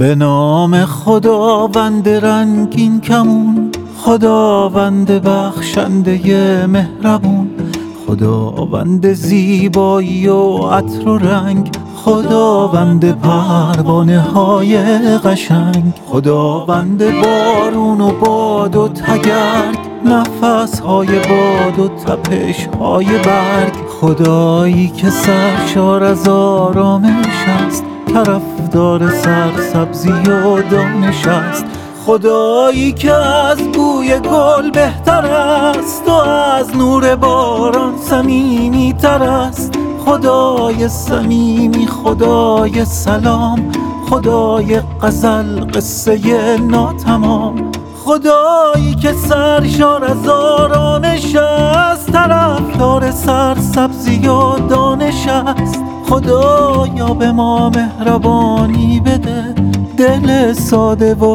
به نام خداوند رنگین کمون، خداوند بخشنده مهربون، خداوند زیبایی و عطر و رنگ، خداوند پروانه های قشنگ، خداوند بارون و باد و تگرگ، نفس های باد و تپش های برگ، خدایی که سرشار از آرامش است، طرفدار سرسبزی و دانش است، خدایی که از بوی گل بهتر است و از نور باران صمیمی تر است، خدای صمیمی، خدای سلام، خدای غزل قصه ناتمام، خدایی که سرشار از آرامش است، طرفدار سرسبزی و دانش است، خدایا به ما مهربانی بده، دل ساده و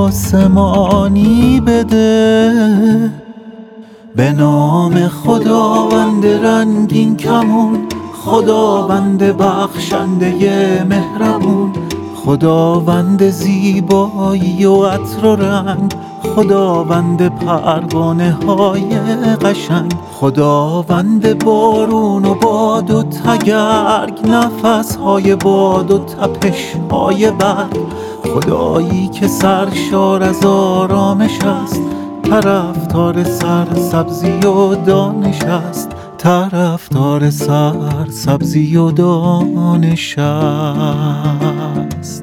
آسمانی بده. به نام خداوند رنگین کمون، خداوند بخشنده مهربون، خداوند زیبایی و عطر و رنگ، خداوند پروانه های قشنگ، خداوند بارون و باد و تگرگ، نفس های باد و تپش های برگ، خدایی که سرشار از آرامش است، طرفدار سرسبزی و دانش است، طرفدار سرسبزی و دانش است.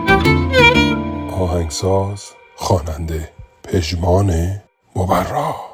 آهنگساز خواننده پژمان مبرا.